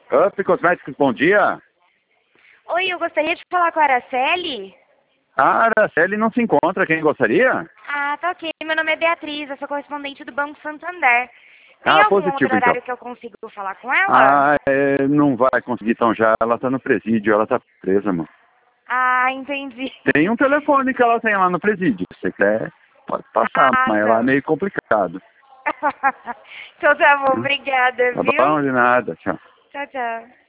Up Cosméticos, bom dia. Oi, eu gostaria de falar com a Araceli. A Araceli não se encontra, quem gostaria? Ah, tá ok. Meu nome é Beatriz, eu sou correspondente do Banco Santander. Tem Ah, algum outro positivo então. horário que eu consigo falar com ela? Não vai conseguir então já, ela tá no presídio, ela tá presa, mano. Ah, entendi. Tem um telefone que ela tem lá no presídio, se você quer, pode passar, Ah, mas lá é não. meio complicado. Então tá bom, obrigada, Tá viu? bom? De nada, tchau. Tchau, tchau.